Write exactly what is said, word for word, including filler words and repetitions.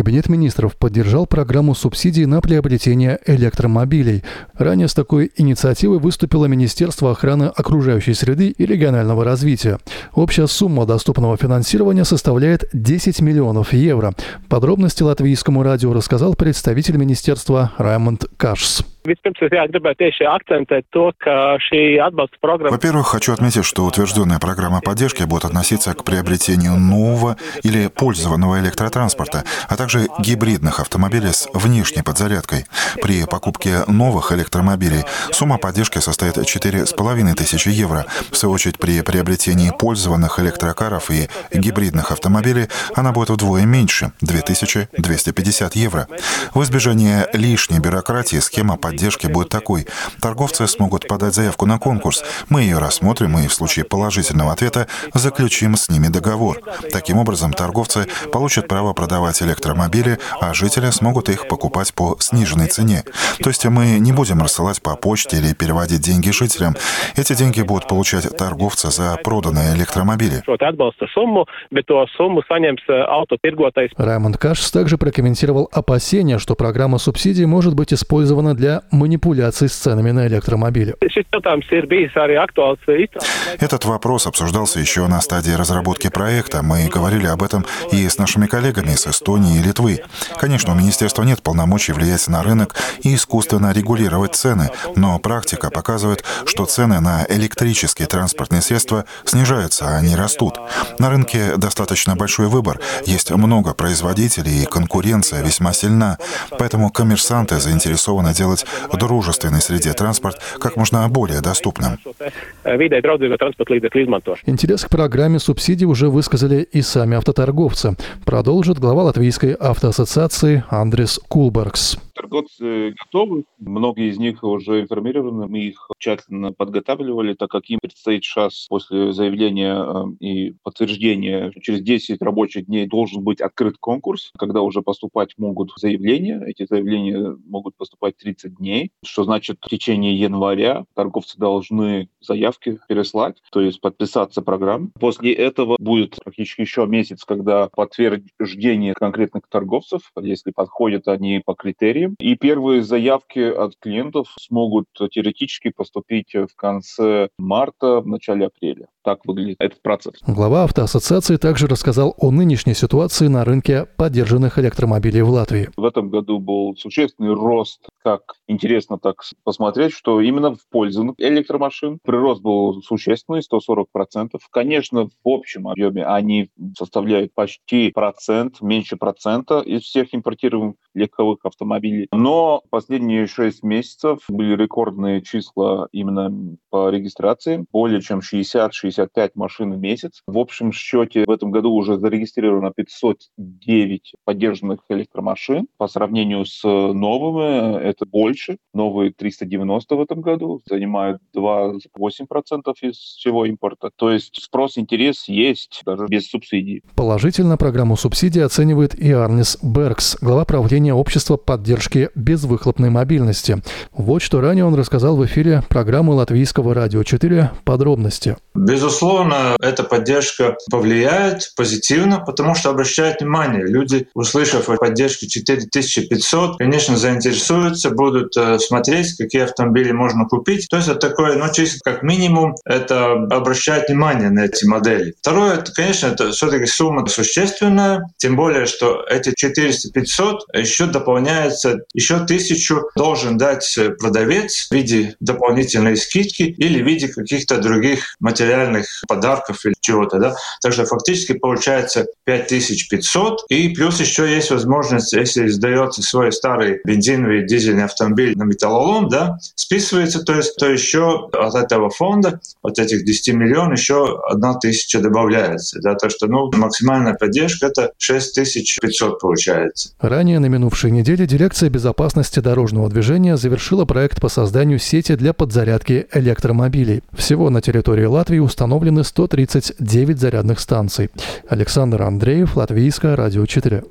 Кабинет министров поддержал программу субсидий на приобретение электромобилей. Ранее с такой инициативой выступило Министерство охраны окружающей среды и регионального развития. Общая сумма доступного финансирования составляет десять миллионов евро. Подробности Латвийскому радио рассказал представитель министерства Раймонд Кашс. Во-первых, хочу отметить, что утвержденная программа поддержки будет относиться к приобретению нового или пользованного электротранспорта, а также гибридных автомобилей с внешней подзарядкой. При покупке новых электромобилей сумма поддержки составит четыре с половиной тысячи евро. В свою очередь, при приобретении пользованных электрокаров и гибридных автомобилей она будет вдвое меньше – две тысячи двести пятьдесят евро. В избежание лишней бюрократии схема поддержки будет такой. Торговцы смогут подать заявку на конкурс. Мы ее рассмотрим и в случае положительного ответа заключим с ними договор. Таким образом, торговцы получат право продавать электромобили, а жители смогут их покупать по сниженной цене. То есть мы не будем рассылать по почте или переводить деньги жителям. Эти деньги будут получать торговцы за проданные электромобили. Раймонд Кашс также прокомментировал опасения, что программа субсидий может быть использована для манипуляций с ценами на электромобили. Этот вопрос обсуждался еще на стадии разработки проекта. Мы говорили об этом и с нашими коллегами из Эстонии и Литвы. Конечно, у министерства нет полномочий влиять на рынок и искусственно регулировать цены, но практика показывает, что цены на электрические транспортные средства снижаются, а не растут. На рынке достаточно большой выбор, есть много производителей и конкуренция весьма сильна, поэтому коммерсанты заинтересованы делать дружественной среде транспорт как можно более доступным. Интерес к программе субсидий уже высказали и сами автоторговцы. Продолжит глава Латвийской автоассоциации Андрис Кулбергс. Торговцы готовы, многие из них уже информированы, мы их тщательно подготавливали, так как им предстоит сейчас после заявления и подтверждения через десять рабочих дней должен быть открыт конкурс, когда уже поступать могут заявления. Эти заявления могут поступать тридцать дней, что значит в течение января торговцы должны заявки переслать, то есть подписаться программу. После этого будет практически еще месяц, когда подтверждение конкретных торговцев, если подходят они по критериям. И первые заявки от клиентов смогут теоретически поступить в конце марта, в начале апреля. Так выглядит этот процесс. Глава автоассоциации также рассказал о нынешней ситуации на рынке поддержанных электромобилей в Латвии. В этом году был существенный рост. Как интересно так посмотреть, что именно в пользу электромашин прирост был существенный, сто сорок процентов. Конечно, в общем объеме они составляют почти процент, меньше процента из всех импортируемых легковых автомобилей. Но последние шесть месяцев были рекордные числа именно по регистрации. Более чем шестьдесят-шестьдесят пять машин в месяц. В общем счете в этом году уже зарегистрировано пятьсот девять поддержанных электромашин. По сравнению с новыми это больше. Новые триста девяносто в этом году занимают двадцать восемь процентов из всего импорта. То есть спрос, интерес есть, даже без субсидий. Положительно программу субсидий оценивает и Арнис Беркс, глава правления общества поддержки безвыхлопной мобильности. Вот что ранее он рассказал в эфире программы Латвийского радио четыре «Подробности». Безусловно, эта поддержка повлияет позитивно, потому что обращают внимание. Люди, услышав о поддержке четыре тысячи пятьсот, конечно, заинтересуются, будут смотреть, какие автомобили можно купить. То есть это такое, ну, чисто как минимум, это обращает внимание на эти модели. Второе, это, конечно, это все-таки сумма существенная, тем более, что эти четыреста пятьсот еще дополняется, еще тысячу должен дать продавец в виде дополнительной скидки или в виде каких-то других материальных подарков или чего-то, да. Так что фактически получается пять тысяч пятьсот, и плюс еще есть возможность, если сдается свой старый бензиновый дизельный автомобиль на металлолом, да, списывается, то есть, то еще от этого фонда, от этих десяти миллионов еще одна тысяча добавляется, да, то что, ну, максимальная поддержка это шесть тысяч пятьсот получается. Ранее на минувшей неделе дирекция безопасности дорожного движения завершила проект по созданию сети для подзарядки электромобилей. Всего на территории Латвии установлены сто тридцать девять зарядных станций. Александр Андреев, Латвийское радио четыре.